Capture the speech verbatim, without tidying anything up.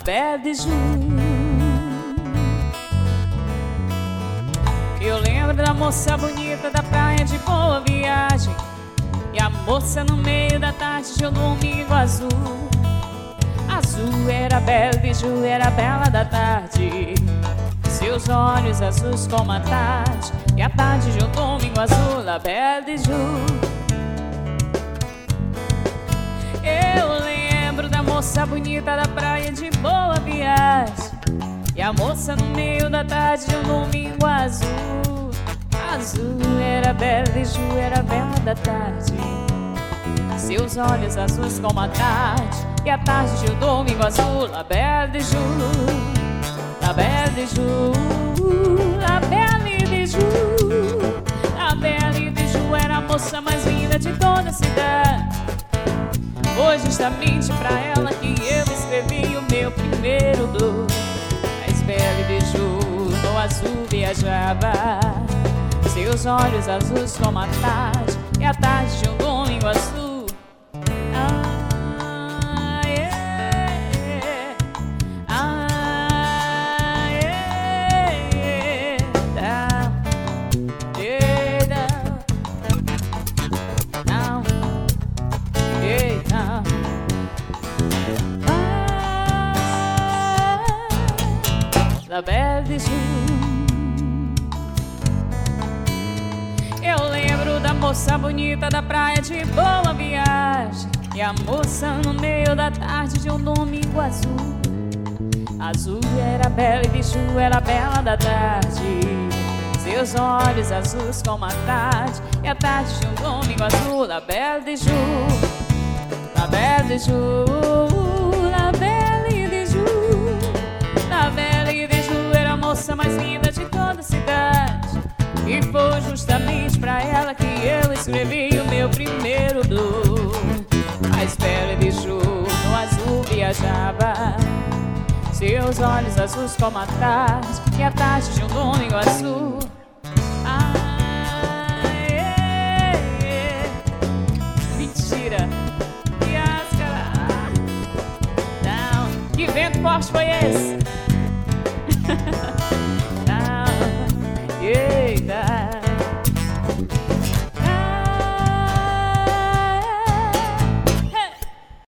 Belle de Ju. Eu lembro da moça bonita da praia de Boa Viagem, e a moça no meio da tarde de um domingo azul. Azul era Belle de Ju, era a bela da tarde. Seus olhos azuis como a tarde, e a tarde de um domingo azul, a Belle de Ju. Eu lembro da moça bonita da praia de Boa Viagem, e a moça no meio da tarde de um domingo azul. Azul era Belle de Ju, era a bela da tarde. Seus olhos azuis como a tarde, e a tarde de um domingo azul, a Belle de Ju. La Belle de Ju, La Belle de Ju. La Belle de Ju era a moça mais linda de toda a cidade. Foi justamente pra ela que eu escrevi o meu primeiro blues. Mas Belle de Ju no azul viajava, seus olhos azuis como a tarde, e a tarde de um domingo azul. La Belle de Ju. Eu lembro da moça bonita da praia de Boa Viagem, e a moça no meio da tarde de um domingo azul. Azul era Belle de Ju, era a bela da tarde. Seus olhos azuis como a tarde, e a tarde de um domingo azul, La Belle de Ju. La Belle de Ju, La Belle de Ju. La Belle de Ju era a moça mais linda de toda a cidade, e foi justamente pra ela que eu escrevi o meu primeiro blues. Mas Belle de Ju no azul viajava, seus olhos azuis como a tarde, e a tarde de um domingo azul. Ah, é, é. Mentira. Não. Que vento forte foi esse?